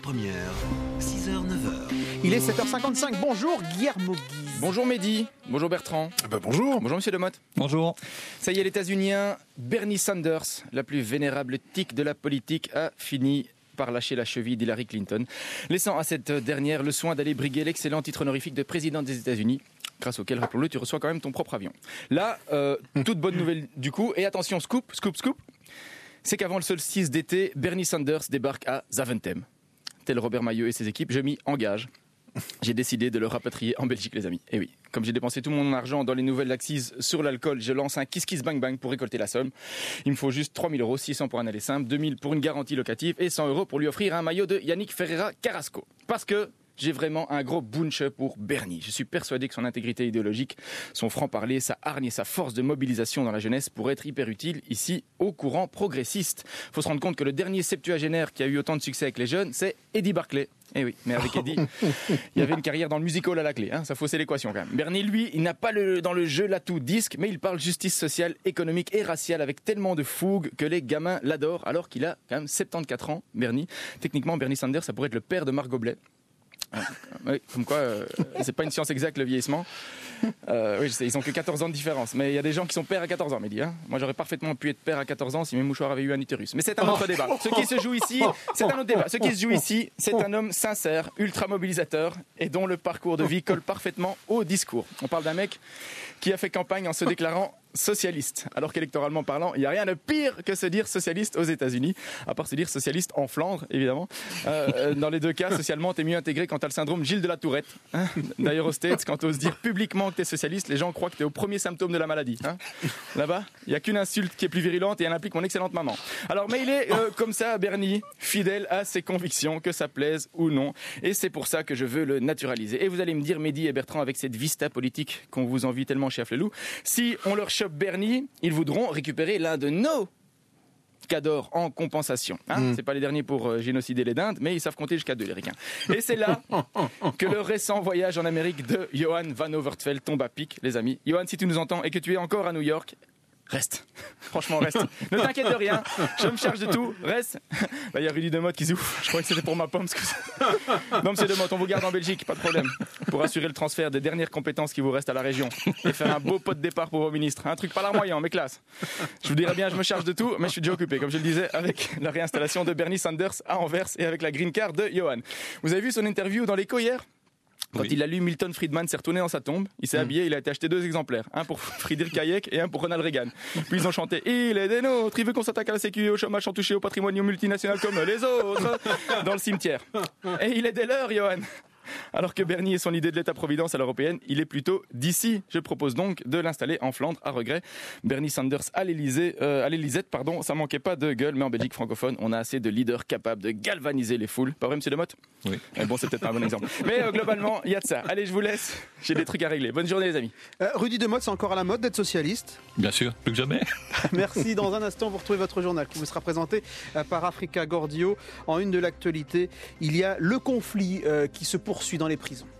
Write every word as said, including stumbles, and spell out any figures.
première, six heures neuf heures. Il est sept heures cinquante-cinq. Bonjour Guillermo Guise. Bonjour Mehdi, bonjour Bertrand. Ah bah bonjour. Bonjour Monsieur Demotte. Bonjour. Ça y est, l'États-Unien Bernie Sanders, la plus vénérable tique de la politique, a fini par lâcher la cheville d'Hillary Clinton, laissant à cette dernière le soin d'aller briguer l'excellent titre honorifique de président des États-Unis, grâce auquel, rappelons-le, tu reçois quand même ton propre avion. Là, euh, toute bonne nouvelle du coup, et attention, scoop, scoop, scoop, c'est qu'avant le solstice d'été, Bernie Sanders débarque à Zaventem. Tel Robert Maillot et ses équipes, je m'y engage. J'ai décidé de le rapatrier en Belgique, les amis. Et oui, comme j'ai dépensé tout mon argent dans les nouvelles accises sur l'alcool, je lance un kiss kiss bang bang pour récolter la somme. Il me faut juste trois mille euros, six cents pour un aller simple, deux mille pour une garantie locative et cent euros pour lui offrir un maillot de Yannick Ferreira Carrasco. Parce que j'ai vraiment un gros bunch pour Bernie. Je suis persuadé que son intégrité idéologique, son franc-parler, sa hargne et sa force de mobilisation dans la jeunesse pourraient être hyper utiles ici au courant progressiste. Il faut se rendre compte que le dernier septuagénaire qui a eu autant de succès avec les jeunes, c'est Eddie Barclay. Eh oui, mais avec Eddie, il y avait une carrière dans le musical à la clé, hein, ça faussait l'équation quand même. Bernie, lui, il n'a pas le, dans le jeu l'atout disque, mais il parle justice sociale, économique et raciale avec tellement de fougue que les gamins l'adorent, alors qu'il a quand même soixante-quatorze ans, Bernie. Techniquement, Bernie Sanders, ça pourrait être le père de Marc Goblet. Oui, comme quoi, euh, c'est pas une science exacte le vieillissement. Euh, oui, je sais, ils ont que quatorze ans de différence. Mais il y a des gens qui sont pères à quatorze ans, Mehdi. Hein. Moi, j'aurais parfaitement pu être père à quatorze ans si mes mouchoirs avaient eu un utérus. Mais c'est un autre débat. Ce qui se joue ici, c'est un autre débat. Ce qui se joue ici, c'est un homme sincère, ultra mobilisateur et dont le parcours de vie colle parfaitement au discours. On parle d'un mec qui a fait campagne en se déclarant socialiste. Alors qu'électoralement parlant, il n'y a rien de pire que se dire socialiste aux États-Unis, à part se dire socialiste en Flandre, évidemment. Euh, dans les deux cas, socialement, t'es mieux intégré quand t'as le syndrome Gilles de la Tourette. Hein. D'ailleurs, aux States, quand t'oses dire publiquement que t'es socialiste, les gens croient que t'es au premier symptôme de la maladie. Hein. Là-bas, il n'y a qu'une insulte qui est plus virulente et elle implique mon excellente maman. Alors, mais il est euh, comme ça, Bernie, fidèle à ses convictions, que ça plaise ou non. Et c'est pour ça que je veux le naturaliser. Et vous allez me dire, Mehdi et Bertrand, avec cette vista politique qu'on vous envie tellement chez Afflelou, si on leur chope Bernie, ils voudront récupérer l'un de nos cadors en compensation. Hein mmh. C'est pas les derniers pour euh, génocider les dindes, mais ils savent compter jusqu'à deux, les ricains. Et c'est là que le récent voyage en Amérique de Johan Van Overtveld tombe à pic, les amis. Johan, si tu nous entends et que tu es encore à New York, reste. Franchement, reste. Ne t'inquiète de rien. Je me charge de tout. Reste. Là, il y a Rudy Demotte qui souffle. Je croyais que c'était pour ma pomme. Non, monsieur Demotte, on vous garde en Belgique, pas de problème. Pour assurer le transfert des dernières compétences qui vous restent à la région et faire un beau pot de départ pour vos ministres. Un truc pas larmoyant, mais classe. Je vous dirais bien, je me charge de tout, mais je suis déjà occupé, comme je le disais, avec la réinstallation de Bernie Sanders à Anvers et avec la green card de Johan. Vous avez vu son interview dans l'Écho hier ? Quand oui. il a lu, Milton Friedman s'est retourné dans sa tombe, il s'est mmh. habillé, il a été acheté deux exemplaires, un pour Friedrich Hayek et un pour Ronald Reagan. Puis ils ont chanté « Il est des nôtres, il veut qu'on s'attaque à la sécu et au chômage sans toucher au patrimoine multinational comme les autres » dans le cimetière. Et il est des leurs, Johan. Alors que Bernie et son idée de l'État-providence à l'européenne, il est plutôt d'ici. Je propose donc de l'installer en Flandre, à regret. Bernie Sanders à l'Élysée, euh, à l'Élysée, pardon, ça manquait pas de gueule, mais en Belgique francophone, on a assez de leaders capables de galvaniser les foules. Pas vrai, monsieur Demotte ? Oui. Mais bon, c'est peut-être pas un bon exemple. Mais euh, globalement, il y a de ça. Allez, je vous laisse. J'ai des trucs à régler. Bonne journée, les amis. Euh, Rudy Demotte, c'est encore à la mode d'être socialiste ? Bien sûr, plus que jamais. Merci. Dans un instant, vous retrouvez votre journal qui vous sera présenté par Africa Gordio. En une de l'actualité, il y a le conflit euh, qui se poursuit dans les prisons.